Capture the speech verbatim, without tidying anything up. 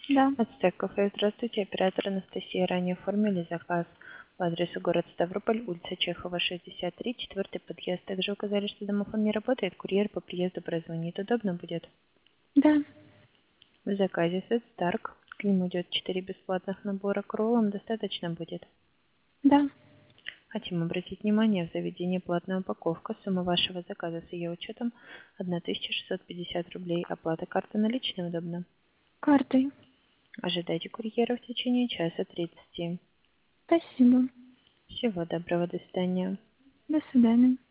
Да, Ацтек кафе, здравствуйте, оператор Анастасия. Ранее оформили заказ по адресу город Ставрополь, улица Чехова, шестьдесят три, четвертый подъезд. Также указали, что домофон не работает, курьер по приезду прозвонит. Удобно будет? да, В заказе сет Старк. К нему идет четыре бесплатных набора к роллам. Достаточно будет. да. Хотим обратить внимание, в заведении платная упаковка. Сумма вашего заказа с ее учетом тысяча шестьсот пятьдесят рублей. Оплата карты наличной удобно. Картой. Ожидайте курьера в течение часа тридцати. Спасибо. Всего доброго, до свидания. До свидания.